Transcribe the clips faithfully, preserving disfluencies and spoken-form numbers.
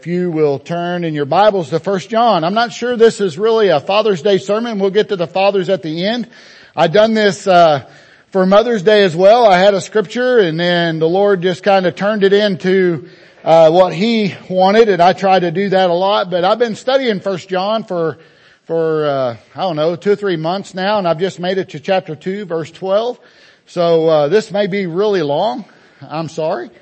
If you will turn in your Bibles to First John. I'm not sure this is really a Father's Day sermon. We'll get to the fathers at the end. I've done this uh for Mother's Day as well. I had a scripture and then the Lord just kind of turned it into uh what He wanted, and I try to do that a lot. But I've been studying First John for for uh I don't know, two or three months now, and I've just made it to chapter two, verse twelve. So uh this may be really long. I'm sorry.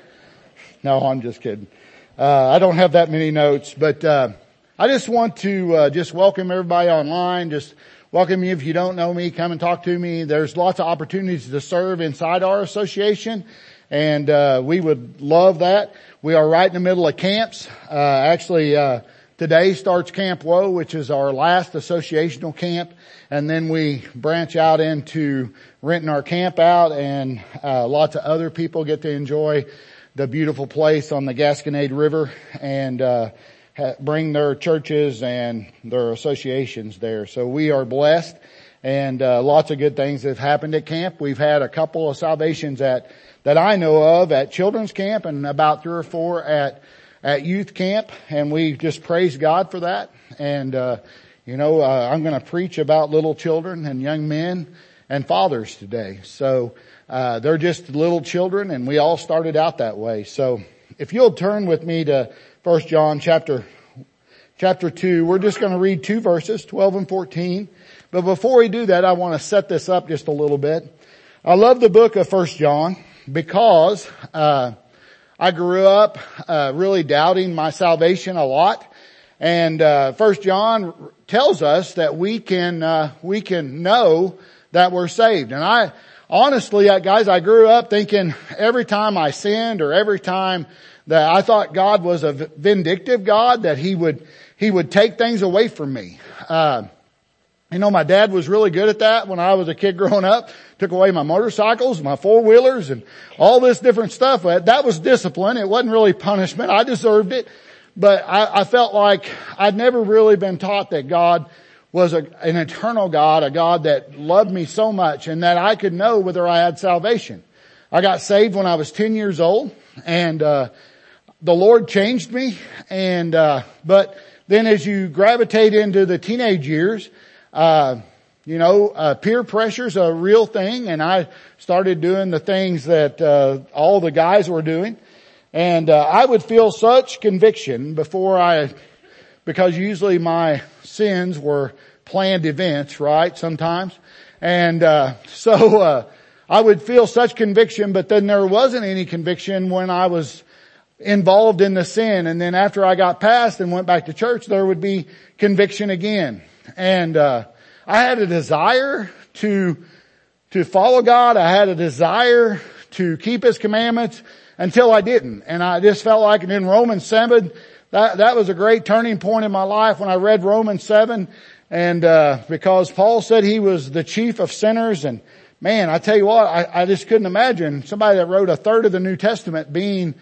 No, I'm just kidding. Uh, I don't have that many notes, but, uh, I just want to, uh, just welcome everybody online. Just welcome you. If you don't know me, come and talk to me. There's lots of opportunities to serve inside our association, and, uh, we would love that. We are right in the middle of camps. Uh, actually, uh, today starts Camp Woe, which is our last associational camp, and then we branch out into renting our camp out, and, uh, lots of other people get to enjoy the beautiful place on the Gasconade River, and uh ha- bring their churches and their associations there. So we are blessed, and uh lots of good things have happened at camp. We've had a couple of salvations at that I know of at children's camp, and about three or four at at youth camp, and we just praise God for that. And uh you know, uh, I'm going to preach about little children and young men and fathers today. So Uh, they're just little children, and we all started out that way. So if you'll turn with me to First John chapter, chapter two, we're just going to read two verses, twelve and fourteen. But before we do that, I want to set this up just a little bit. I love the book of First John because, uh, I grew up, uh, really doubting my salvation a lot. And, uh, First John tells us that we can, uh, we can know that we're saved. And I, Honestly, guys, I grew up thinking every time I sinned or every time that I thought God was a vindictive God, that He would, He would take things away from me. Uh, you know, my dad was really good at that when I was a kid growing up. Took away my motorcycles, my four-wheelers, and all this different stuff. That was discipline. It wasn't really punishment. I deserved it. But I, I felt like I'd never really been taught that God was a, an eternal God, a God that loved me so much, and that I could know whether I had salvation. I got saved when I was ten years old, and uh the Lord changed me. And uh but then as you gravitate into the teenage years, uh you know, uh peer pressure's a real thing, and I started doing the things that uh all the guys were doing. And uh I would feel such conviction before I because usually my sins were planned events, right, sometimes. And uh so uh I would feel such conviction, but then there wasn't any conviction when I was involved in the sin. And then after I got past and went back to church, there would be conviction again. And uh I had a desire to to follow God. I had a desire to keep His commandments until I didn't. And I just felt like, and in Romans seven, That, that was a great turning point in my life when I read Romans seven, and, uh, because Paul said he was the chief of sinners. And man, I tell you what, I, I just couldn't imagine somebody that wrote a third of the New Testament being,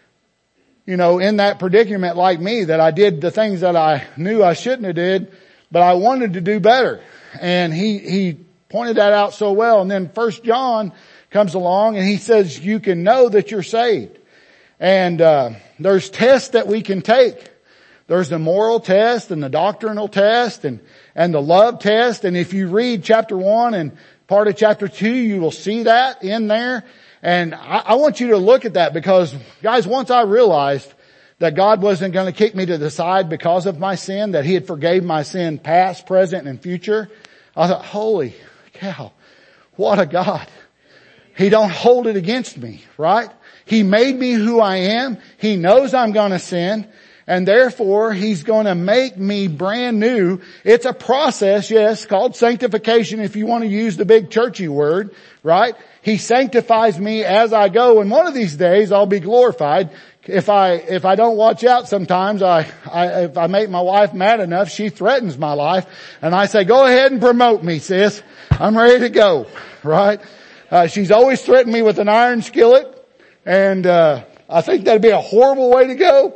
you know, in that predicament like me, that I did the things that I knew I shouldn't have did, but I wanted to do better. And he, he pointed that out so well. And then First John comes along and he says, you can know that you're saved. And, uh, there's tests that we can take. There's the moral test and the doctrinal test and, and the love test. And if you read chapter one and part of chapter two, you will see that in there. And I, I want you to look at that, because guys, once I realized that God wasn't going to kick me to the side because of my sin, that He had forgave my sin past, present, and future, I thought, holy cow, what a God. He don't hold it against me, right? He made me who I am. He knows I'm going to sin, and therefore He's going to make me brand new. It's a process, yes, called sanctification, if you want to use the big churchy word, right? He sanctifies me as I go, and one of these days I'll be glorified. If I, if I don't watch out sometimes, I, I, if I make my wife mad enough, she threatens my life, and I say, go ahead and promote me, sis. I'm ready to go, right? Uh, she's always threatened me with an iron skillet. And, uh, I think that'd be a horrible way to go.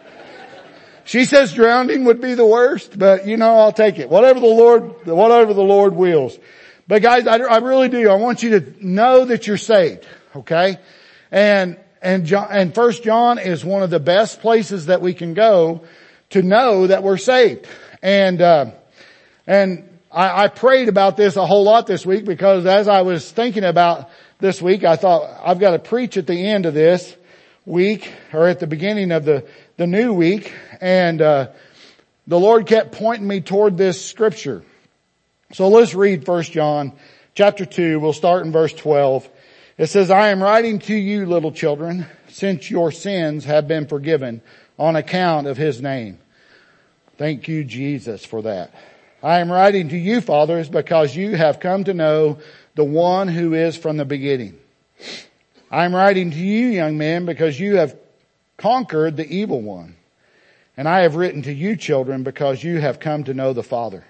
She says drowning would be the worst, but you know, I'll take it. Whatever the Lord, whatever the Lord wills. But guys, I, I really do. I want you to know that you're saved. Okay. And, And John, and First John is one of the best places that we can go to know that we're saved. And, uh, and I, I prayed about this a whole lot this week, because as I was thinking about this week, I thought I've got to preach at the end of this week, or at the beginning of the, the new week. And, uh, the Lord kept pointing me toward this scripture. So let's read First John chapter two. We'll start in verse twelve. It says, I am writing to you, little children, since your sins have been forgiven on account of his name. Thank you, Jesus, for that. I am writing to you, fathers, because you have come to know the one who is from the beginning. I am writing to you, young men, because you have conquered the evil one. And I have written to you, children, because you have come to know the Father.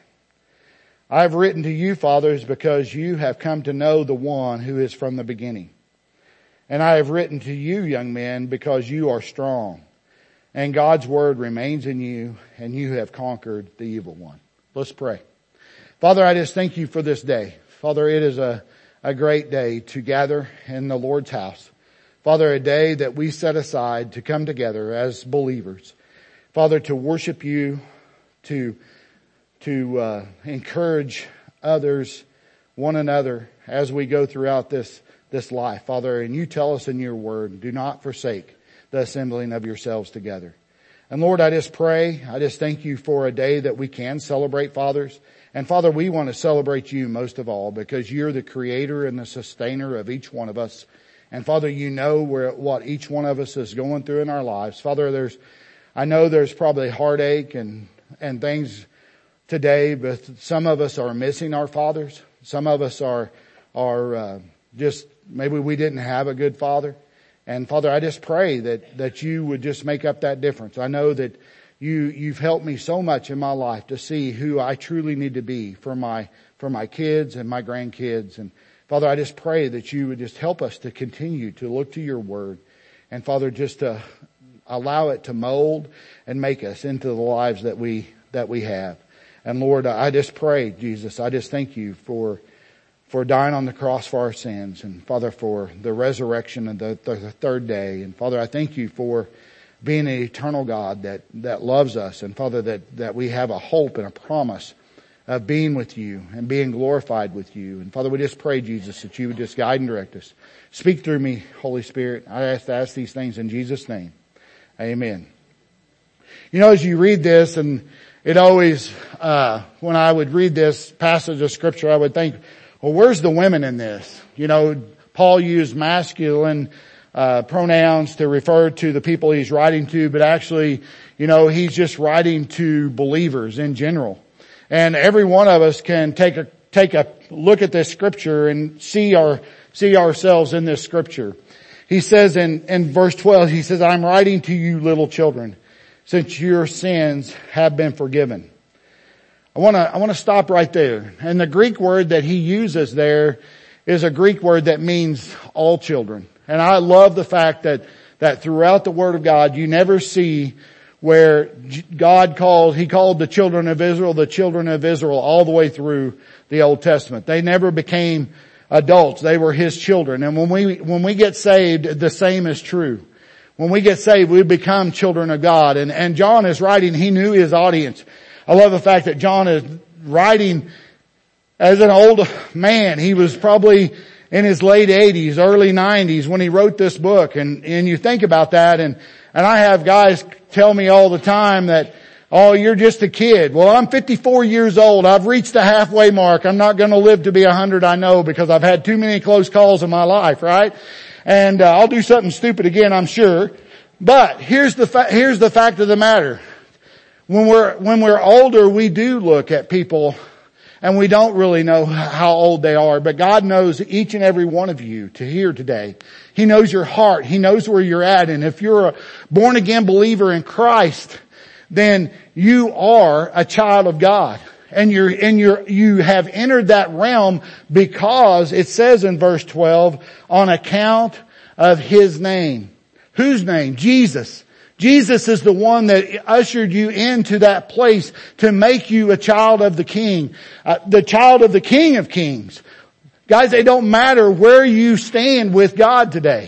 I have written to you, fathers, because you have come to know the one who is from the beginning. And I have written to you, young men, because you are strong, and God's word remains in you, and you have conquered the evil one. Let's pray. Father, I just thank you for this day. Father, it is a, a great day to gather in the Lord's house. Father, a day that we set aside to come together as believers. Father, to worship you, to, to, uh, encourage others, one another, as we go throughout this, this life. Father, and you tell us in your word, do not forsake the assembling of yourselves together. And Lord, I just pray, I just thank you for a day that we can celebrate fathers. And Father, we want to celebrate you most of all, because you're the creator and the sustainer of each one of us. And Father, you know where, what each one of us is going through in our lives. Father, there's, I know there's probably heartache and, and things today, but some of us are missing our fathers. Some of us are, are, uh, just, maybe we didn't have a good father. And Father, I just pray that, that you would just make up that difference. I know that you, you've helped me so much in my life to see who I truly need to be for my, for my kids and my grandkids. And Father, I just pray that you would just help us to continue to look to your word. And Father, just to allow it to mold and make us into the lives that we, that we have. And Lord, I just pray, Jesus, I just thank you for, for dying on the cross for our sins. And Father, for the resurrection of the, the, the third day. And Father, I thank you for being an eternal God that, that loves us. And Father, that, that we have a hope and a promise of being with you and being glorified with you. And Father, we just pray, Jesus, that you would just guide and direct us. Speak through me, Holy Spirit. I ask to ask these things in Jesus' name. Amen. You know, as you read this, and it always, uh, when I would read this passage of scripture, I would think, well, where's the women in this? You know, Paul used masculine, uh, pronouns to refer to the people he's writing to, but actually, you know, he's just writing to believers in general. And every one of us can take a, take a look at this scripture and see our, see ourselves in this scripture. He says in, in verse twelve, he says, I'm writing to you, little children, since your sins have been forgiven. I want to, I want to stop right there. And the Greek word that he uses there is a Greek word that means all children. And I love the fact that, that throughout the Word of God, you never see where God called, He called the children of Israel, the children of Israel all the way through the Old Testament. They never became adults. They were His children. And when we, when we get saved, the same is true. When we get saved, we become children of God. And, and John is writing, he knew his audience. I love the fact that John is writing as an old man. He was probably in his late eighties, early nineties when he wrote this book. And, and you think about that, and, and I have guys tell me all the time that, oh, you're just a kid. Well, I'm fifty-four years old. I've reached the halfway mark. I'm not going to live to be one hundred, I know, because I've had too many close calls in my life, right? And uh, I'll do something stupid again, I'm sure. But here's the fa- here's the fact of the matter. When we're when we're older, we do look at people and we don't really know how old they are, but God knows each and every one of you to here today. He knows your heart. He knows where you're at. And if you're a born again believer in Christ, then you are a child of God. And you're, and you're, you have entered that realm because it says in verse twelve, on account of His name. Whose name? Jesus. Jesus is the one that ushered you into that place to make you a child of the King, uh, the child of the King of Kings. Guys, it don't matter where you stand with God today.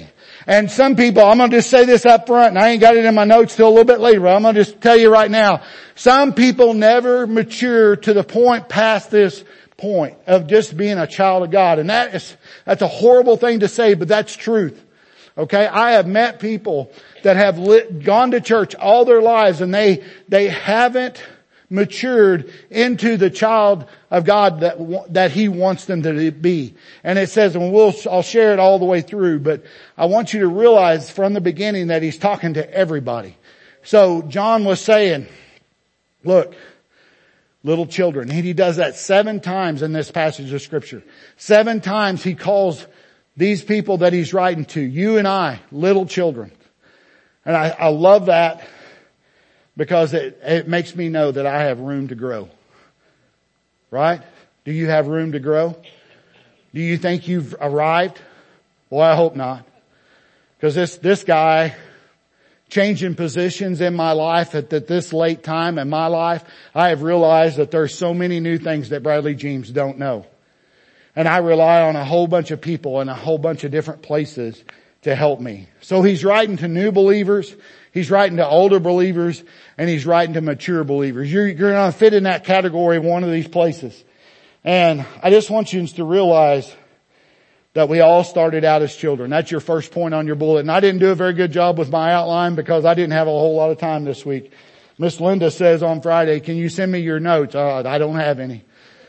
And some people, I'm going to just say this up front, and I ain't got it in my notes till a little bit later, but I'm going to just tell you right now. Some people never mature to the point past this point of just being a child of God. And that is, that's a horrible thing to say, but that's truth. Okay? I have met people that have lit, gone to church all their lives and they, they haven't matured into the child of God that, that He wants them to be. And it says, and we'll, I'll share it all the way through, but I want you to realize from the beginning that He's talking to everybody. So John was saying, look, little children, and he does that seven times in this passage of scripture. Seven times he calls these people that he's writing to, you and I, little children. And I, I love that because it, it makes me know that I have room to grow. Right? Do you have room to grow? Do you think you've arrived? Well, I hope not. Because this, this guy, changing positions in my life at, at this late time in my life, I have realized that there's so many new things that Bradley James don't know. And I rely on a whole bunch of people in a whole bunch of different places to help me. So he's writing to new believers, he's writing to older believers, and he's writing to mature believers. You're, you're going to fit in that category of one of these places. And I just want you to realize that we all started out as children. That's your first point on your bullet. And I didn't do a very good job with my outline because I didn't have a whole lot of time this week. Miss Linda says on Friday, can you send me your notes? Uh, I don't have any.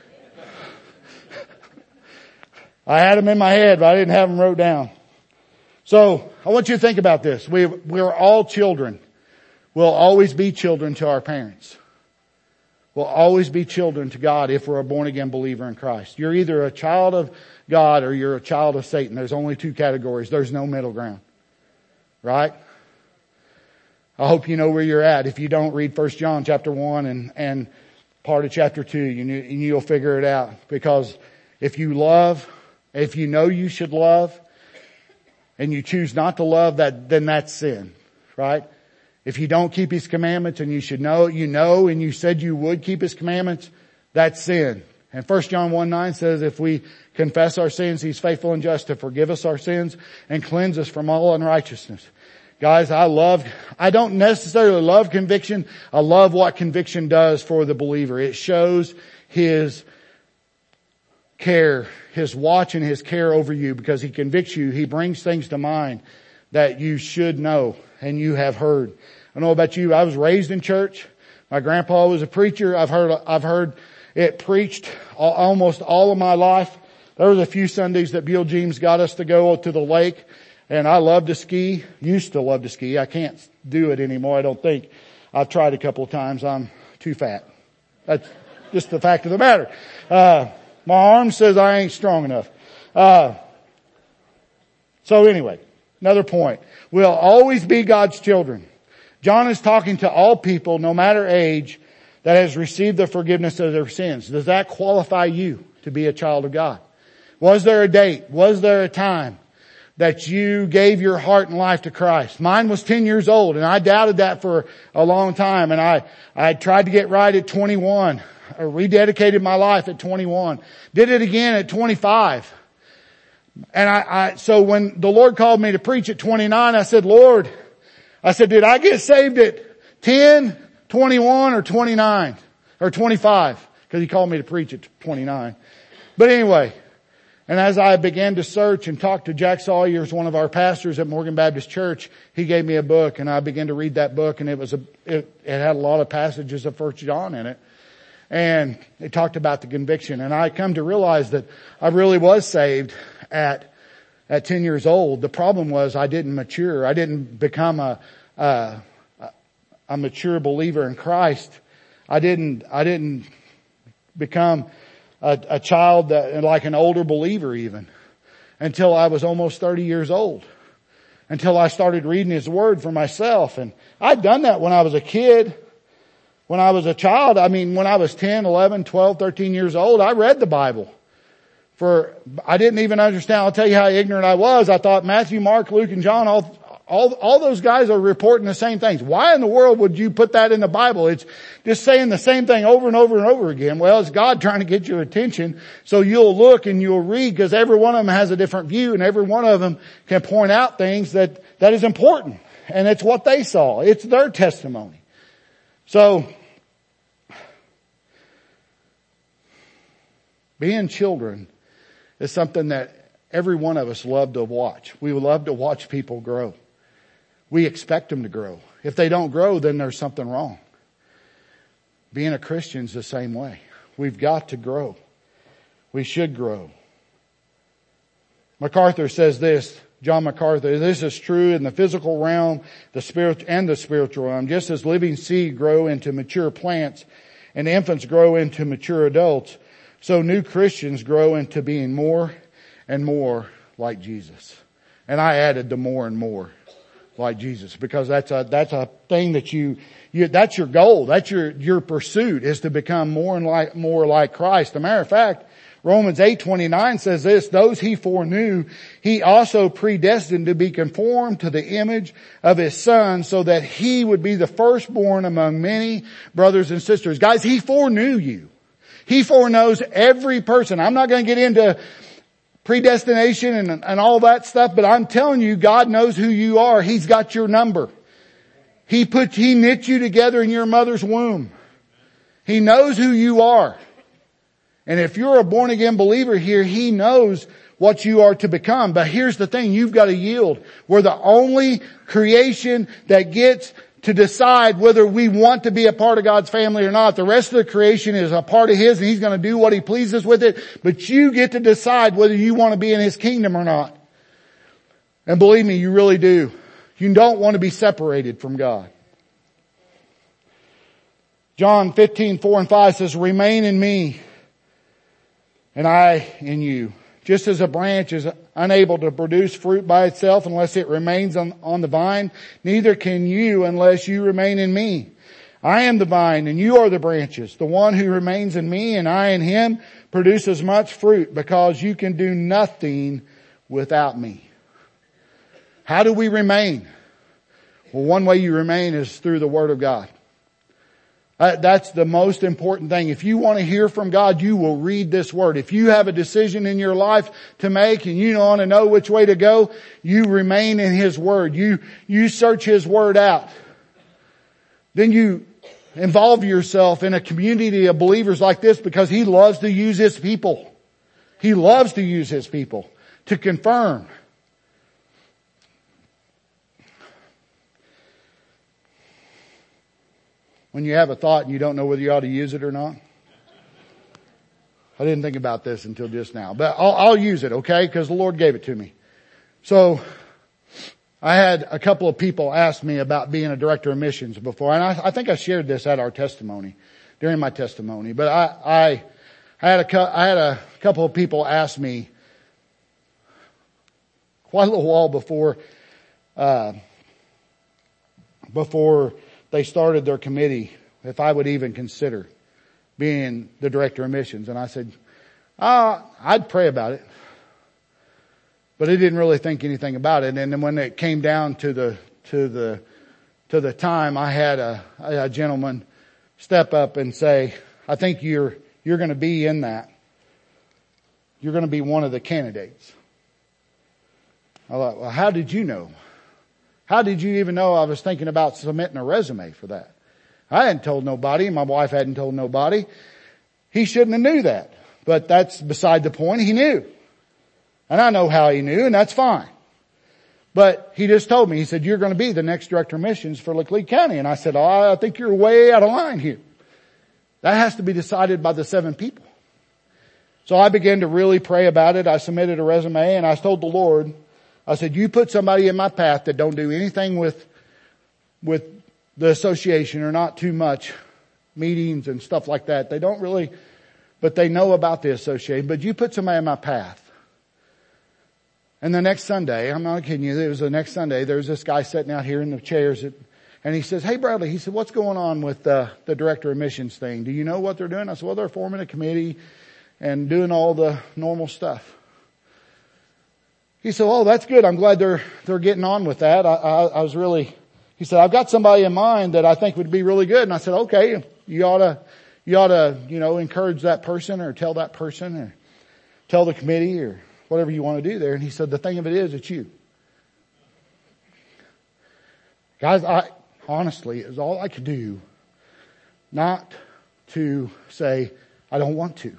I had them in my head, but I didn't have them wrote down. So I want you to think about this. We, we're all children. We'll always be children to our parents. We'll always be children to God if we're a born again believer in Christ. You're either a child of God or you're a child of Satan. There's only two categories. There's no middle ground. Right? I hope you know where you're at. If you don't, read First John chapter one and, and part of chapter two, you, you'll figure it out. Because if you love, if you know you should love, and you choose not to love, that then that's sin. Right? If you don't keep His commandments and you should know, you know, and you said you would keep His commandments, that's sin. And First John one nine says if we confess our sins, He's faithful and just to forgive us our sins and cleanse us from all unrighteousness. Guys, I love, I don't necessarily love conviction. I love what conviction does for the believer. It shows His care, His watch and His care over you because He convicts you. He brings things to mind that you should know and you have heard. I don't know about you. I was raised in church. My grandpa was a preacher. I've heard, I've heard it preached all, almost all of my life. There was a few Sundays that Bill James got us to go to the lake, and I love to ski. Used to love to ski. I can't do it anymore, I don't think. I've tried a couple of times. I'm too fat. That's just the fact of the matter. Uh, my arm says I ain't strong enough. Uh, so anyway, another point. We'll always be God's children. John is talking to all people, no matter age, that has received the forgiveness of their sins. Does that qualify you to be a child of God? Was there a date? Was there a time that you gave your heart and life to Christ? Mine was ten years old, and I doubted that for a long time. And I, I tried to get right at twenty-one. I rededicated my life at twenty-one. Did it again at twenty-five. And I, I, so when the Lord called me to preach at twenty-nine, I said, Lord, I said, did I get saved at ten, twenty-one, or twenty-nine? Or twenty-five? Because He called me to preach at twenty-nine. But anyway, and as I began to search and talk to Jack Sawyers, one of our pastors at Morgan Baptist Church, he gave me a book, and I began to read that book, and it was a, it, it had a lot of passages of First John in it. And it talked about the conviction. And I come to realize that I really was saved at, at ten years old. The problem was I didn't mature. I didn't become a, a, a mature believer in Christ. I didn't, I didn't become a, a child that, like an older believer even, until I was almost thirty years old. Until I started reading His Word for myself. And I'd done that when I was a kid. When I was a child, I mean, when I was ten, eleven, twelve, thirteen years old, I read the Bible. For, I didn't even understand. I'll tell you how ignorant I was. I thought Matthew, Mark, Luke, and John all, All, all those guys are reporting the same things. Why in the world would you put that in the Bible? It's just saying the same thing over and over and over again. Well, it's God trying to get your attention so you'll look and you'll read, because every one of them has a different view, and every one of them can point out things that, that is important. And it's what they saw. It's their testimony. So, being children is something that every one of us love to watch. We love to watch people grow. We expect them to grow. If they don't grow, then there's something wrong. Being a Christian is the same way. We've got to grow. We should grow. MacArthur says this, John MacArthur, this is true in the physical realm, the spirit and the spiritual realm. Just as living seed grow into mature plants and infants grow into mature adults, so new Christians grow into being more and more like Jesus. And I added the more and more like Jesus, because that's a, that's a thing that you, you, that's your goal. That's your, your pursuit, is to become more and like, more like Christ. As a matter of fact, Romans eight twenty-nine says this, those he foreknew, he also predestined to be conformed to the image of his Son, so that he would be the firstborn among many brothers and sisters. Guys, he foreknew you. He foreknows every person. I'm not going to get into predestination and, and all that stuff, but I'm telling you, God knows who you are. He's got your number. He put, He knit you together in your mother's womb. He knows who you are. And if you're a born again believer here, He knows what you are to become. But here's the thing, you've got to yield. We're the only creation that gets to decide whether we want to be a part of God's family or not. The rest of the creation is a part of His, and He's going to do what He pleases with it. But you get to decide whether you want to be in His kingdom or not. And believe me, you really do. You don't want to be separated from God. John fifteen, four and five says, remain in me, and I in you. Just as a branch is unable to produce fruit by itself unless it remains on, on the vine, neither can you unless you remain in me. I am the vine and you are the branches. The one who remains in me and I in him produces much fruit, because you can do nothing without me. How do we remain? Well, one way you remain is through the Word of God. Uh, that's the most important thing. If you want to hear from God, you will read this Word. If you have a decision in your life to make and you want to know which way to go, you remain in His Word. You, you search His Word out. Then you involve yourself in a community of believers like this, because He loves to use His people. He loves to use His people to confirm. When you have a thought and you don't know whether you ought to use it or not. I didn't think about this until just now, but I'll, I'll use it, okay? Because the Lord gave it to me. So, I had a couple of people ask me about being a director of missions before, and I, I think I shared this at our testimony, during my testimony. But I, I, I had a, I had a couple of people ask me quite a little while before, uh, before they started their committee, if I would even consider being the director of missions. And I said, ah, I'd pray about it. But I didn't really think anything about it. And then when it came down to the, to the, to the time, I had a, a gentleman step up and say, I think you're, you're going to be in that. You're going to be one of the candidates. I thought, well, how did you know? How did you even know I was thinking about submitting a resume for that? I hadn't told nobody. My wife hadn't told nobody. He shouldn't have knew that. But that's beside the point. He knew. And I know how he knew, and that's fine. But he just told me, he said, you're going to be the next director of missions for Laclede County. And I said, oh, I think you're way out of line here. That has to be decided by the seven people. So I began to really pray about it. I submitted a resume, and I told the Lord, I said, you put somebody in my path that don't do anything with, with the association, or not too much meetings and stuff like that. They don't really, but they know about the association. But you put somebody in my path. And the next Sunday, I'm not kidding you, it was the next Sunday, there was this guy sitting out here in the chairs at, and he says, hey Bradley, he said, what's going on with uh, the director of missions thing? Do you know what they're doing? I said, well, they're forming a committee and doing all the normal stuff. he said, oh, that's good. I'm glad they're, they're getting on with that. I, I, I was really, he said, I've got somebody in mind that I think would be really good. And I said, okay, you ought to, you ought to, you know, encourage that person or tell that person or tell the committee or whatever you want to do there. And he said, the thing of it is, it's you. Guys, I, honestly, it was all I could do not to say, I don't want to.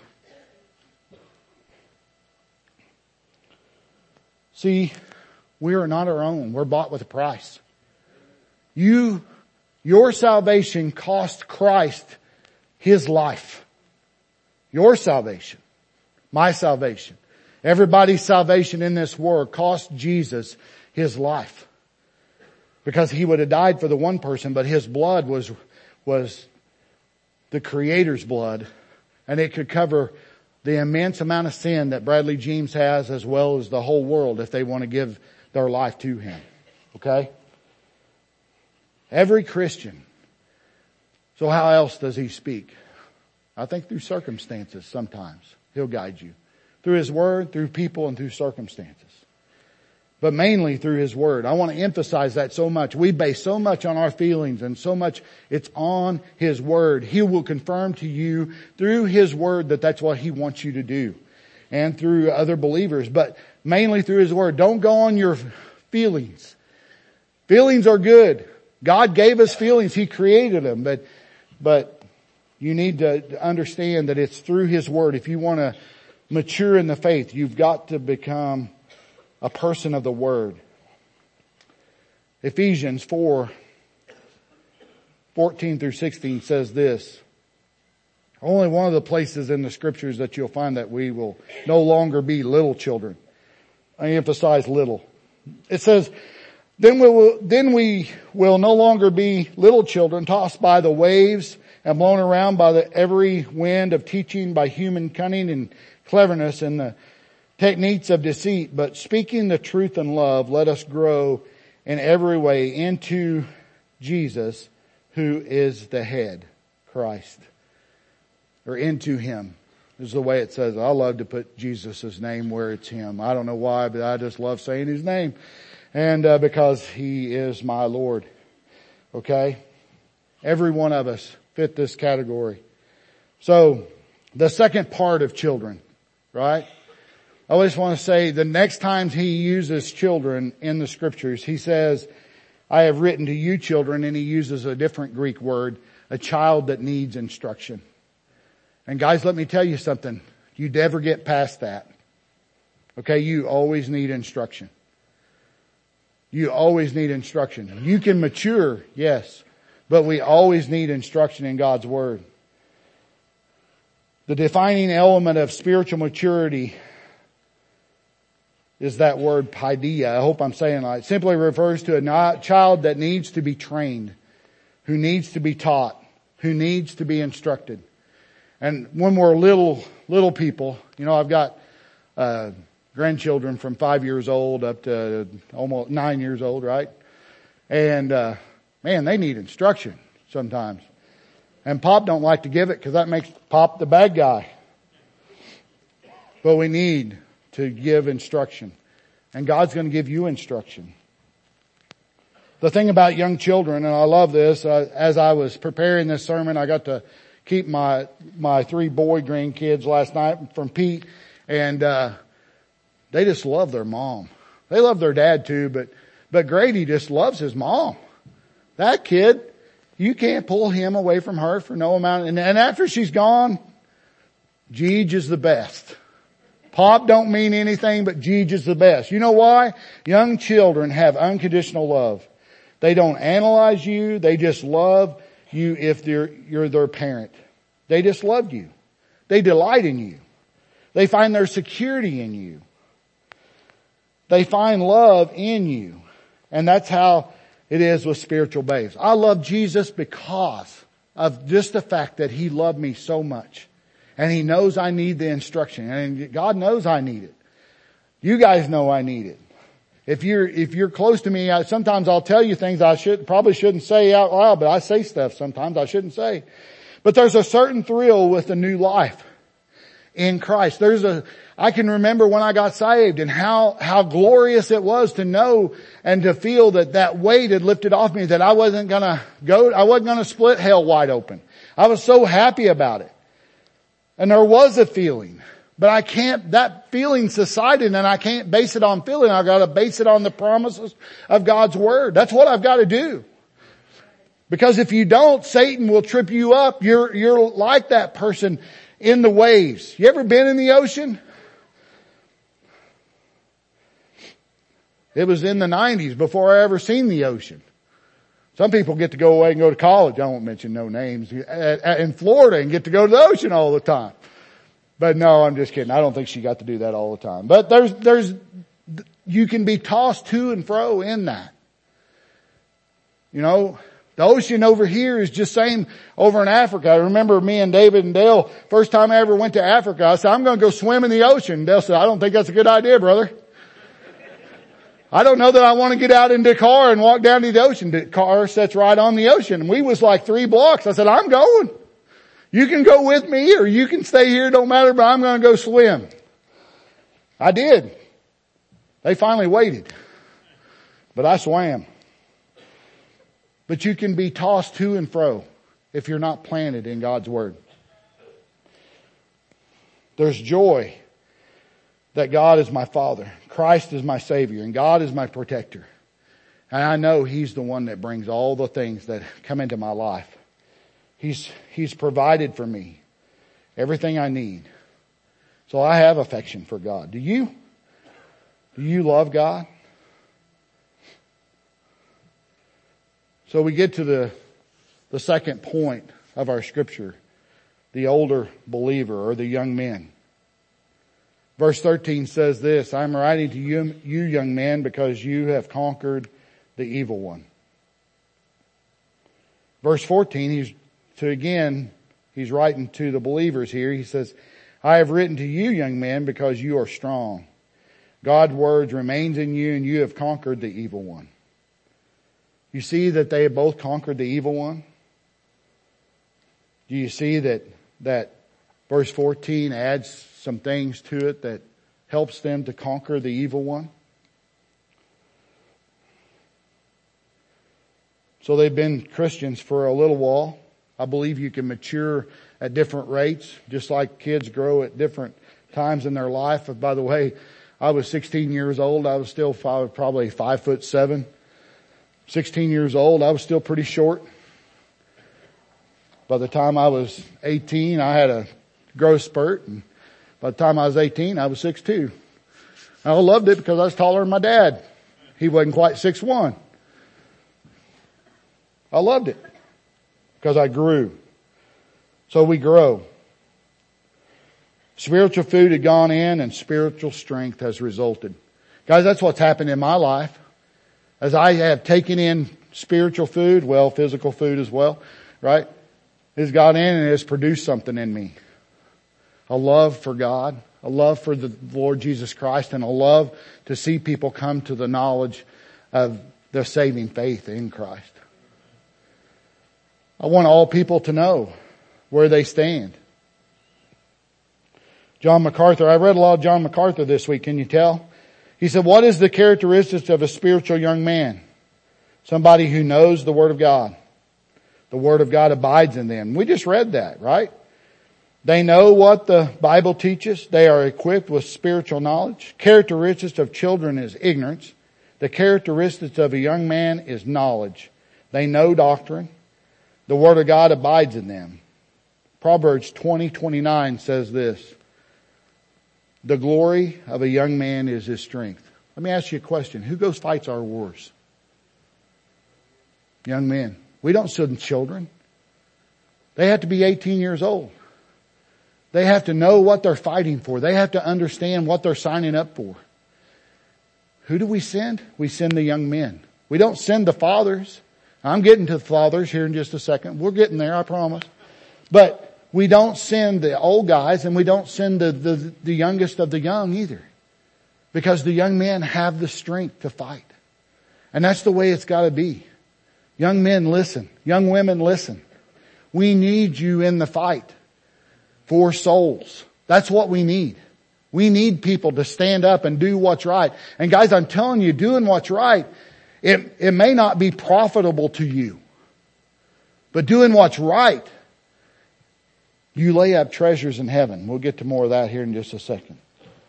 See, we are not our own. We're bought with a price. You, your salvation cost Christ His life. Your salvation. My salvation. Everybody's salvation in this world cost Jesus His life. Because He would have died for the one person, but His blood was, was the Creator's blood. And it could cover the immense amount of sin that Bradley James has, as well as the whole world, if they want to give their life to Him. Okay? Every Christian. So how else does He speak? I think through circumstances sometimes. He'll guide you. Through His Word, through people, and through circumstances. But mainly through His Word. I want to emphasize that so much. We base so much on our feelings and so much it's on His Word. He will confirm to you through His Word that that's what He wants you to do. And through other believers. But mainly through His Word. Don't go on your feelings. Feelings are good. God gave us feelings. He created them. But, but you need to understand that it's through His Word. If you want to mature in the faith, you've got to become a person of the Word. Ephesians four, fourteen through sixteen says this. Only one of the places in the Scriptures that you'll find that we will no longer be little children. I emphasize little. It says, then we will, then we will no longer be little children tossed by the waves and blown around by the every wind of teaching, by human cunning and cleverness and the techniques of deceit, but speaking the truth in love, let us grow in every way into Jesus, who is the head, Christ. Or into Him is the way it says. I love to put Jesus' name where it's Him. I don't know why, but I just love saying His name. And uh, because He is my Lord. Okay? Every one of us fit this category. So, the second part of children, right? I always want to say the next time He uses children in the Scriptures, He says, I have written to you children, and He uses a different Greek word, a child that needs instruction. And guys, let me tell you something. You never get past that. Okay, you always need instruction. You always need instruction. You can mature, yes, but we always need instruction in God's Word. The defining element of spiritual maturity is that word paideia. I hope I'm saying it right. It simply refers to a child that needs to be trained, who needs to be taught, who needs to be instructed. And when we're little, little people, you know, I've got, uh, grandchildren from five years old up to almost nine years old, right? And, uh, man, they need instruction sometimes. And Pop don't like to give it because that makes Pop the bad guy. But we need to give instruction. And God's going to give you instruction. The thing about young children, and I love this, uh, as I was preparing this sermon, I got to keep my, my three boy grandkids last night from Pete, and, uh, they just love their mom. They love their dad too, but, but Grady just loves his mom. That kid, you can't pull him away from her for no amount. And, and after she's gone, Jeej is the best. Pop don't mean anything, but Jeej is the best. You know why? Young children have unconditional love. They don't analyze you. They just love you if they're, you're their parent. They just love you. They delight in you. They find their security in you. They find love in you. And that's how it is with spiritual babes. I love Jesus because of just the fact that He loved me so much. And He knows I need the instruction. And God knows I need it. You guys know I need it. If you're, if you're close to me, I, sometimes I'll tell you things I should, probably shouldn't say out loud, but I say stuff sometimes I shouldn't say. But there's a certain thrill with a new life. in Christ. There's a, I can remember when I got saved and how, how glorious it was to know and to feel that that weight had lifted off me, that I wasn't gonna go, I wasn't gonna split hell wide open. I was so happy about it. And there was a feeling, but I can't, that feeling subsided and I can't base it on feeling. I gotta base it on the promises of God's Word. That's what I've got to do. Because if you don't, Satan will trip you up. You're, you're like that person in the waves. You ever been in the ocean? It was in the nineties before I ever seen the ocean. Some people get to go away and go to college. I won't mention no names in Florida and get to go to the ocean all the time. But no, I'm just kidding. I don't think she got to do that all the time. But there's, there's, you can be tossed to and fro in that. You know, the ocean over here is just same over in Africa. I remember me and David and Dale, first time I ever went to Africa, I said, I'm going to go swim in the ocean. Dale said, I don't think that's a good idea, brother. I don't know that I want to get out in the car and walk down to the ocean. The car sits right on the ocean. And we was like three blocks. I said, I'm going. You can go with me or you can stay here. Don't matter, but I'm going to go swim. I did. They finally waited. But I swam. But you can be tossed to and fro if you're not planted in God's Word. There's joy that God is my Father, Christ is my Savior, and God is my protector. And I know He's the one that brings all the things that come into my life. He's, He's provided for me everything I need. So I have affection for God. Do you? Do you love God? So we get to the, the second point of our scripture, the older believer or the young men. Verse thirteen says this, I'm writing to you, you young men, because you have conquered the evil one. Verse fourteen, he's to again, he's writing to the believers here. He says, I have written to you young men because you are strong. God's word remains in you and you have conquered the evil one. You see that they have both conquered the evil one? Do you see that, that verse fourteen adds some things to it that helps them to conquer the evil one? So they've been Christians for a little while. I believe you can mature at different rates, just like kids grow at different times in their life. By the way, I was sixteen years old. I was still five, probably five foot seven. sixteen years old, I was still pretty short. By the time I was eighteen, I had a growth spurt. And by the time I was eighteen, I was six two. I loved it because I was taller than my dad. He wasn't quite six one. I loved it because I grew. So we grow. Spiritual food had gone in and spiritual strength has resulted. Guys, that's what's happened in my life. As I have taken in spiritual food, well, physical food as well, right? It's gone in and it has produced something in me. A love for God, a love for the Lord Jesus Christ, and a love to see people come to the knowledge of their saving faith in Christ. I want all people to know where they stand. John MacArthur, I read a lot of John MacArthur this week, can you tell? He said, what is the characteristics of a spiritual young man? Somebody who knows the Word of God. The Word of God abides in them. We just read that, right? They know what the Bible teaches. They are equipped with spiritual knowledge. Characteristics of children is ignorance. The characteristics of a young man is knowledge. They know doctrine. The Word of God abides in them. Proverbs twenty twenty-nine says this. The glory of a young man is his strength. Let me ask you a question. Who goes fights our wars? Young men. We don't send children. They have to be eighteen years old. They have to know what they're fighting for. They have to understand what they're signing up for. Who do we send? We send the young men. We don't send the fathers. I'm getting to the fathers here in just a second. We're getting there, I promise. But we don't send the old guys and we don't send the, the, the youngest of the young either. Because the young men have the strength to fight. And that's the way it's got to be. Young men, listen. Young women, listen. We need you in the fight for souls. That's what we need. We need people to stand up and do what's right. And guys, I'm telling you, doing what's right, it, it may not be profitable to you. But doing what's right, you lay up treasures in heaven. We'll get to more of that here in just a second.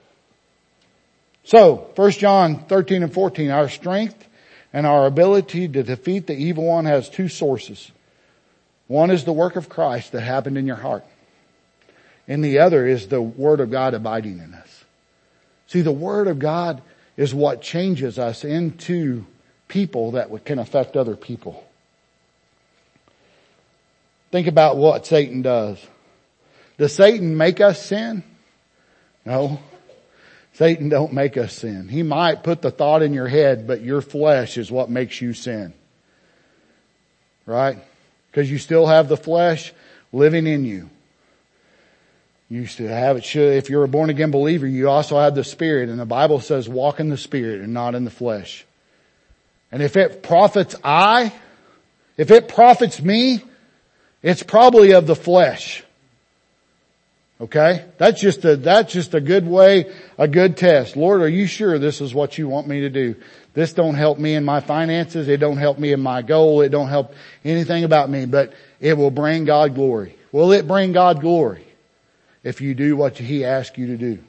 So, First John thirteen and fourteen, our strength and our ability to defeat the evil one has two sources. One is the work of Christ that happened in your heart. And the other is the Word of God abiding in us. See, the Word of God is what changes us into people that can affect other people. Think about what Satan does. Does Satan make us sin? No. Satan don't make us sin. He might put the thought in your head, but your flesh is what makes you sin. Right? Because you still have the flesh living in you. You used to have it. Should, if you're a born again believer, you also have the Spirit. And the Bible says walk in the Spirit and not in the flesh. And if it profits I, if it profits me, it's probably of the flesh. Okay? That's just a, that's just a good way, a good test. Lord, are you sure this is what you want me to do? This don't help me in my finances. It don't help me in my goal. It don't help anything about me, but it will bring God glory. Will it bring God glory if you do what He asks you to do?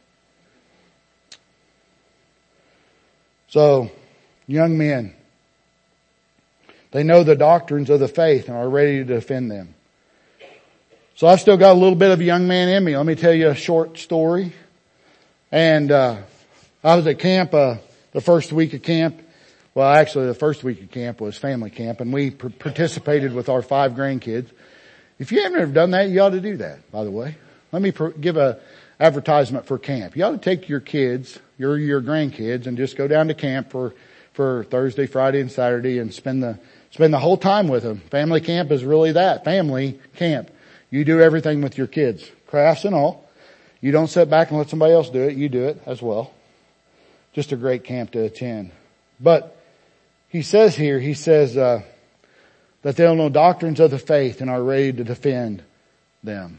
So, young men, they know the doctrines of the faith and are ready to defend them. So I've still got a little bit of a young man in me. Let me tell you a short story. And uh I was at camp uh the first week of camp. Well, actually the first week of camp was family camp, and we pr- participated with our five grandkids. If you haven't ever done that, you ought to do that, by the way. Let me pr- give a advertisement for camp. You ought to take your kids, your your grandkids, and just go down to camp for for Thursday, Friday, and Saturday and spend the spend the whole time with them. Family camp is really that. Family camp. You do everything with your kids, crafts and all. You don't sit back and let somebody else do it. You do it as well. Just a great camp to attend. But he says here, he says uh, that they'll know doctrines of the faith and are ready to defend them.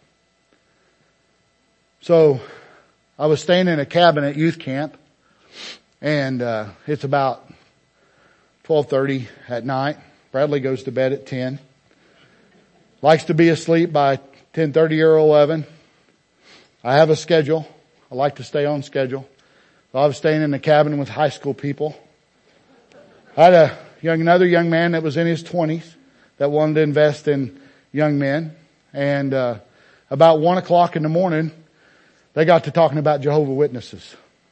So I was staying in a cabin at youth camp, and uh it's about twelve thirty at night. Bradley goes to bed at ten. Likes to be asleep by ten thirty or eleven. I have a schedule. I like to stay on schedule. So I was staying in the cabin with high school people. I had a young, another young man that was in his twenties that wanted to invest in young men. And uh about one o'clock in the morning, they got to talking about Jehovah's Witnesses.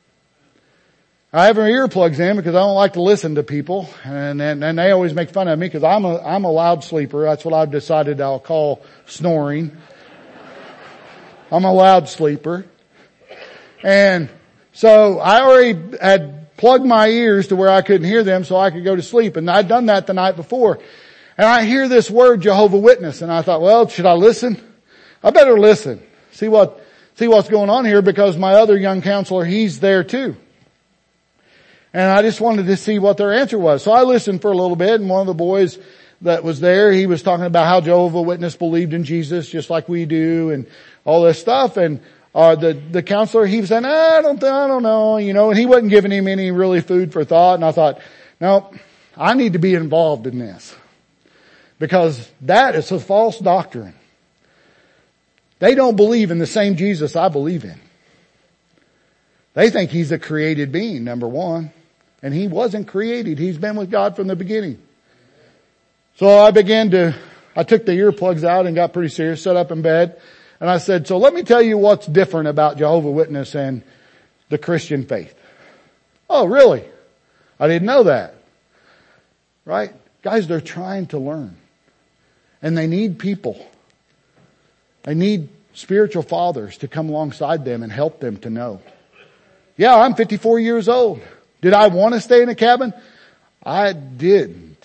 I have my earplugs in because I don't like to listen to people, and, and, and they always make fun of me because I'm a, I'm a loud sleeper. That's what I've decided I'll call snoring. I'm a loud sleeper. And so I already had plugged my ears to where I couldn't hear them so I could go to sleep. And I'd done that the night before. And I hear this word, Jehovah's Witness, and I thought, well, should I listen? I better listen. See what, see what's going on here, because my other young counselor, he's there too. And I just wanted to see what their answer was. So I listened for a little bit, and one of the boys that was there, he was talking about how Jehovah's Witness believed in Jesus just like we do and all this stuff. And uh the the counselor, he was saying, I don't I don't know, you know, and he wasn't giving him any really food for thought. And I thought, no, I need to be involved in this, because that is a false doctrine. They don't believe in the same Jesus I believe in. They think He's a created being, number one. And He wasn't created. He's been with God from the beginning. So I began to, I took the earplugs out and got pretty serious, sat up in bed, and I said, so let me tell you what's different about Jehovah's Witness and the Christian faith. Oh, really? I didn't know that. Right? Guys, they're trying to learn. And they need people. They need spiritual fathers to come alongside them and help them to know. Yeah, I'm fifty-four years old. Did I want to stay in a cabin? I didn't.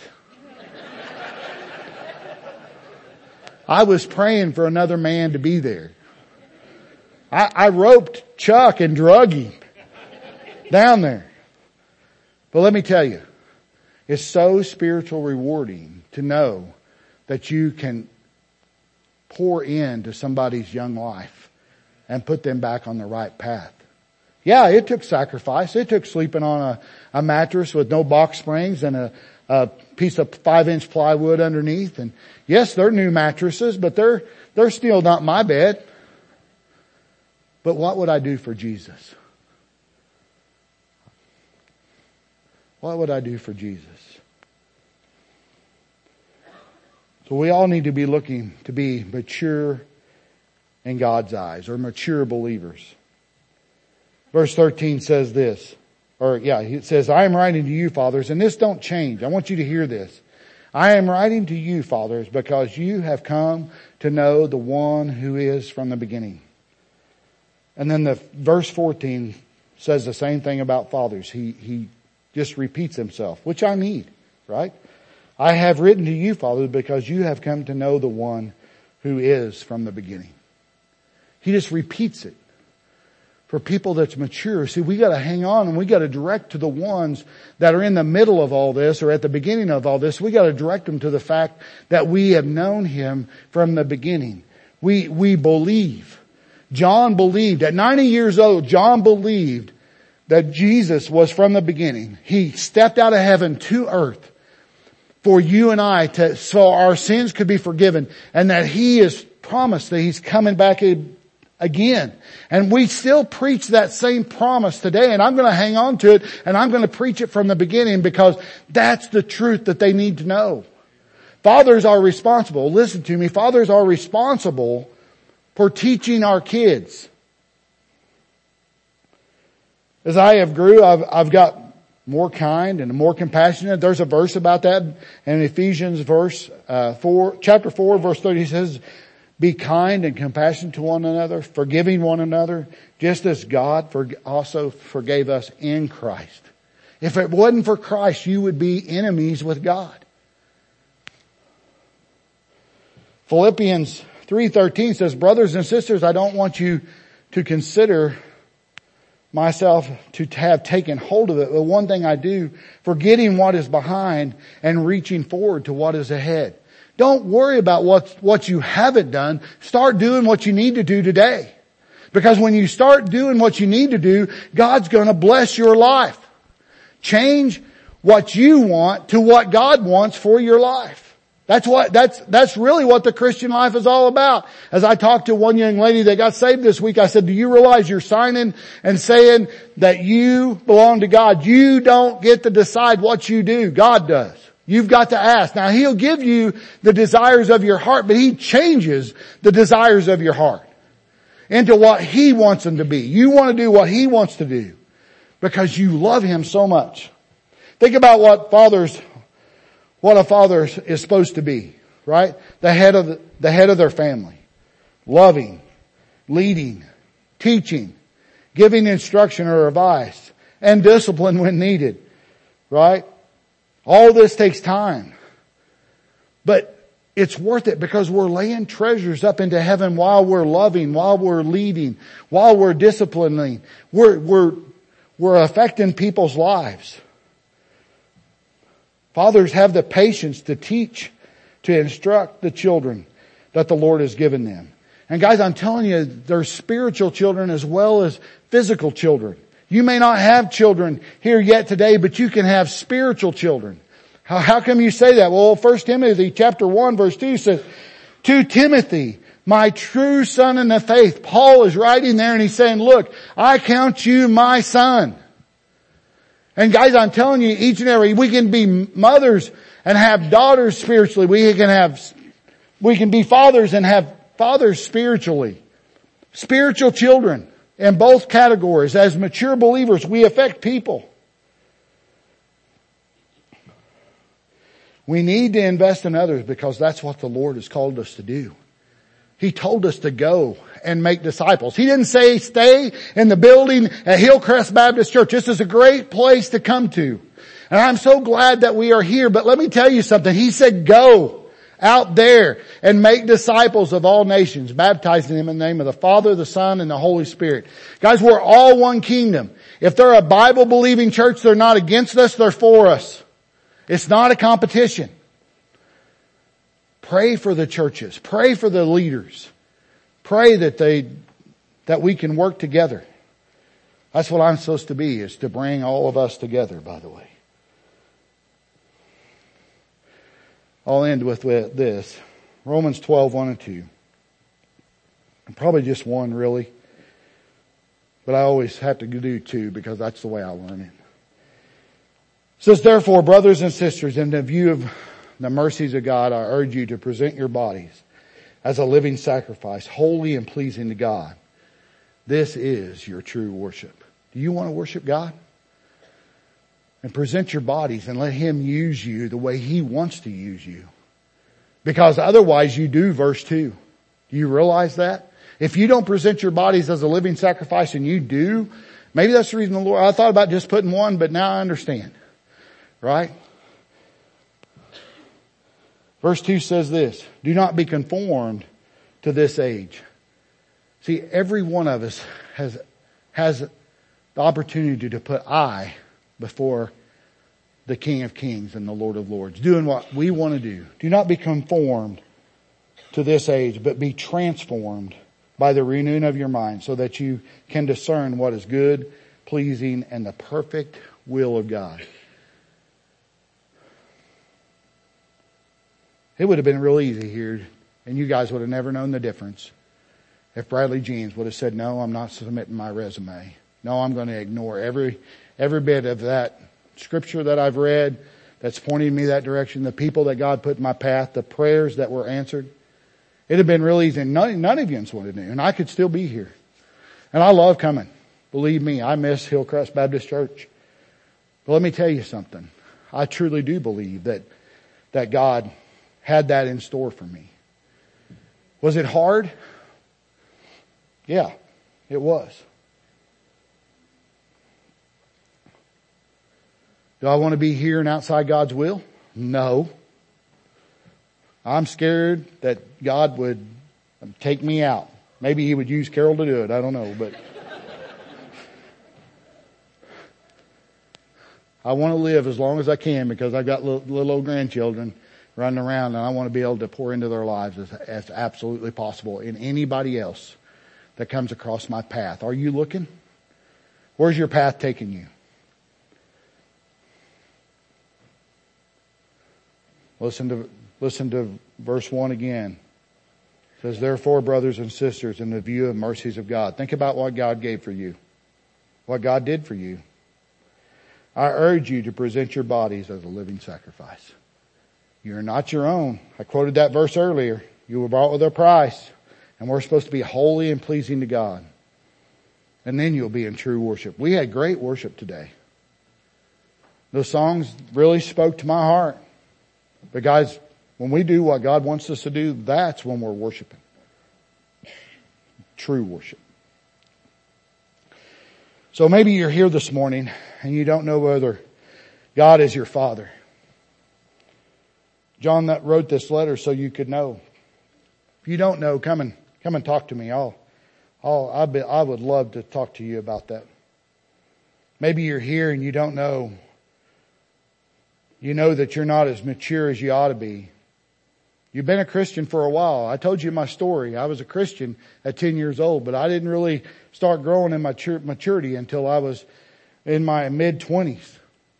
I was praying for another man to be there. I, I roped Chuck and drug him down there. But let me tell you, it's so spiritual rewarding to know that you can pour into somebody's young life and put them back on the right path. Yeah, it took sacrifice. It took sleeping on a, a mattress with no box springs and a, a piece of five inch plywood underneath. And yes, they're new mattresses, but they're, they're still not my bed. But what would I do for Jesus? What would I do for Jesus? So we all need to be looking to be mature in God's eyes, or mature believers. Verse thirteen says this, or yeah, it says, I am writing to you, fathers, and this don't change. I want you to hear this. I am writing to you, fathers, because you have come to know the one who is from the beginning. And then the verse fourteen says the same thing about fathers. He, he just repeats himself, which I need, right? I have written to you, fathers, because you have come to know the one who is from the beginning. He just repeats it. For people that's mature, see, we gotta hang on and we gotta direct to the ones that are in the middle of all this or at the beginning of all this. We gotta direct them to the fact that we have known him from the beginning. We, we believe. John believed. At ninety years old, John believed that Jesus was from the beginning. He stepped out of heaven to earth for you and I to, so our sins could be forgiven, and that he has promised that he's coming back again. And we still preach that same promise today, and I'm going to hang on to it, and I'm going to preach it from the beginning because that's the truth that they need to know. Fathers are responsible. Listen to me. Fathers are responsible for teaching our kids. As I have grew, I've, I've got more kind and more compassionate. There's a verse about that in Ephesians verse, uh, four, chapter four, verse thirty. He says, be kind and compassionate to one another, forgiving one another, just as God for, also forgave us in Christ. If it wasn't for Christ, you would be enemies with God. Philippians three thirteen says, brothers and sisters, I don't want you to consider myself to have taken hold of it. But one thing I do, forgetting what is behind and reaching forward to what is ahead. Don't worry about what, what you haven't done. Start doing what you need to do today. Because when you start doing what you need to do, God's going to bless your life. Change what you want to what God wants for your life. That's what, that's, that's really what the Christian life is all about. As I talked to one young lady that got saved this week, I said, do you realize you're signing and saying that you belong to God? You don't get to decide what you do. God does. You've got to ask. Now he'll give you the desires of your heart, but he changes the desires of your heart into what he wants them to be. You want to do what he wants to do because you love him so much. Think about what fathers What a father is supposed to be, right? The head of the, the head of their family. Loving, leading, teaching, giving instruction or advice, and discipline when needed, right? All this takes time. But it's worth it because we're laying treasures up into heaven while we're loving, while we're leading, while we're disciplining. We're, we're, we're affecting people's lives. Fathers have the patience to teach, to instruct the children that the Lord has given them. And guys, I'm telling you, there's spiritual children as well as physical children. You may not have children here yet today, but you can have spiritual children. How, how come you say that? Well, First Timothy chapter one verse two says, to Timothy, my true son in the faith. Paul is writing there and he's saying, look, I count you my son. And guys, I'm telling you, each and every, we can be mothers and have daughters spiritually. We can have, we can be fathers and have fathers spiritually. Spiritual children in both categories. As mature believers, we affect people. We need to invest in others because that's what the Lord has called us to do. He told us to go and make disciples. He didn't say stay in the building at Hillcrest Baptist Church. This is a great place to come to. And I'm so glad that we are here. But let me tell you something. He said go out there and make disciples of all nations, baptizing them in the name of the Father, the Son, and the Holy Spirit. Guys, we're all one kingdom. If they're a Bible-believing church, they're not against us, they're for us. It's not a competition. Pray for the churches. Pray for the leaders. Pray that they, that we can work together. That's what I'm supposed to be, is to bring all of us together, by the way. I'll end with this. Romans twelve, one and two. And probably just one, really. But I always have to do two because that's the way I learn it. It says, therefore, brothers and sisters, in the view of the mercies of God, I urge you to present your bodies as a living sacrifice, holy and pleasing to God. This is your true worship. Do you want to worship God? And present your bodies and let Him use you the way He wants to use you. Because otherwise you do verse two. Do you realize that? If you don't present your bodies as a living sacrifice and you do, maybe that's the reason the Lord, I thought about just putting one, but now I understand. Right? Verse two says this, do not be conformed to this age. See, every one of us has, has the opportunity to put I before the King of Kings and the Lord of Lords, doing what we want to do. Do not be conformed to this age, but be transformed by the renewing of your mind so that you can discern what is good, pleasing, and the perfect will of God. It would have been real easy here, and you guys would have never known the difference if Bradley Jeans would have said, no, I'm not submitting my resume. No, I'm going to ignore every, every bit of that scripture that I've read that's pointing me that direction, the people that God put in my path, the prayers that were answered. It'd have been real easy. None, none of you would have known, and I could still be here. And I love coming. Believe me, I miss Hillcrest Baptist Church. But let me tell you something. I truly do believe that, that God had that in store for me. Was it hard? Yeah, it was. Do I want to be here and outside God's will? No. I'm scared that God would take me out. Maybe He would use Carol to do it. I don't know, but I want to live as long as I can because I've got little, little old grandchildren running around, and I want to be able to pour into their lives as, as absolutely possible in anybody else that comes across my path. Are you looking? Where's your path taking you? Listen to, listen to verse one again. It says, therefore, brothers and sisters, in the view of mercies of God. Think about what God gave for you. What God did for you. I urge you to present your bodies as a living sacrifice. You're not your own. I quoted that verse earlier. You were bought with a price. And we're supposed to be holy and pleasing to God. And then you'll be in true worship. We had great worship today. Those songs really spoke to my heart. But guys, when we do what God wants us to do, that's when we're worshiping. True worship. So maybe you're here this morning and you don't know whether God is your Father. John that wrote this letter so you could know. If you don't know, come and come and talk to me. I'll, I'll, I'll be, I would love to talk to you about that. Maybe you're here and you don't know. You know that you're not as mature as you ought to be. You've been a Christian for a while. I told you my story. I was a Christian at ten years old, but I didn't really start growing in my maturity until I was in my mid-twenties.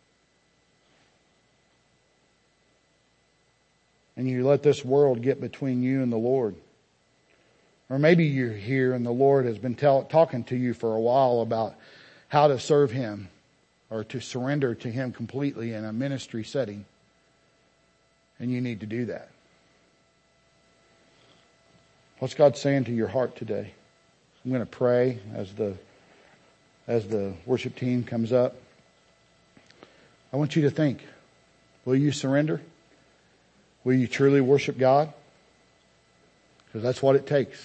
And you let this world get between you and the Lord. Or maybe you're here and the Lord has been tell, talking to you for a while about how to serve Him or to surrender to Him completely in a ministry setting. And you need to do that. What's God saying to your heart today? I'm going to pray as the, as the worship team comes up. I want you to think, will you surrender? Will you truly worship God? Because that's what it takes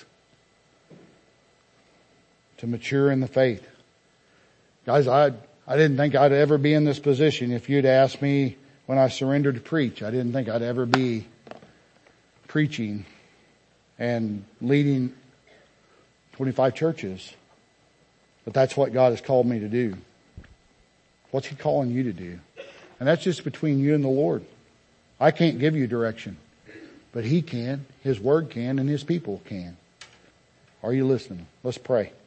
to mature in the faith. Guys, I I didn't think I'd ever be in this position if you'd asked me when I surrendered to preach. I didn't think I'd ever be preaching and leading twenty-five churches. But that's what God has called me to do. What's He calling you to do? And that's just between you and the Lord. I can't give you direction, but He can, His Word can, and His people can. Are you listening? Let's pray.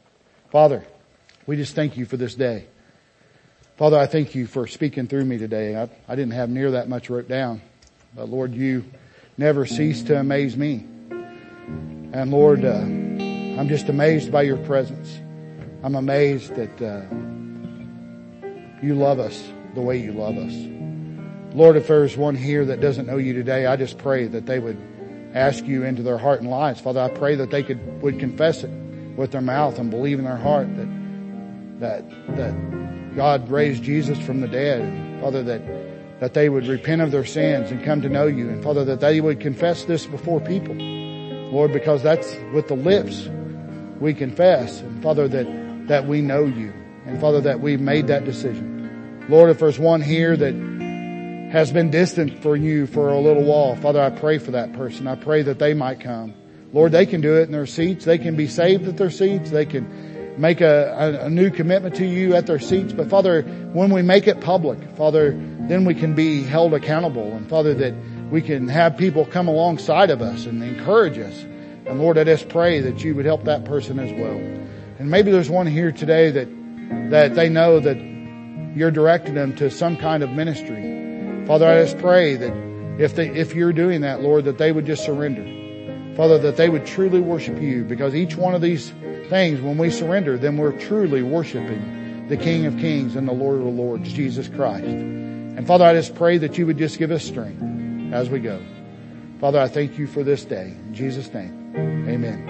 Father, we just thank you for this day. Father, I thank you for speaking through me today. I, I didn't have near that much wrote down. But Lord, you never cease to amaze me. And Lord, uh, I'm just amazed by your presence. I'm amazed that uh, you love us the way you love us. Lord, if there's one here that doesn't know you today, I just pray that they would ask you into their heart and lives. Father, I pray that they could would confess it with their mouth and believe in their heart that that that God raised Jesus from the dead. And Father, that that they would repent of their sins and come to know you. And Father, that they would confess this before people. Lord, because that's with the lips we confess. And Father, that that we know you. And Father, that we've made that decision. Lord, if there's one here that has been distant for you for a little while, Father, I pray for that person. I pray that they might come. Lord, they can do it in their seats. They can be saved at their seats. They can make a, a, a new commitment to you at their seats. But Father, when we make it public, Father, then we can be held accountable. And Father, that we can have people come alongside of us and encourage us. And Lord, I just pray that you would help that person as well. And maybe there's one here today that, that they know that you're directing them to some kind of ministry. Father, I just pray that if they, if you're doing that, Lord, that they would just surrender. Father, that they would truly worship you, because each one of these things, when we surrender, then we're truly worshiping the King of Kings and the Lord of Lords, Jesus Christ. And Father, I just pray that you would just give us strength as we go. Father, I thank you for this day. In Jesus' name, amen.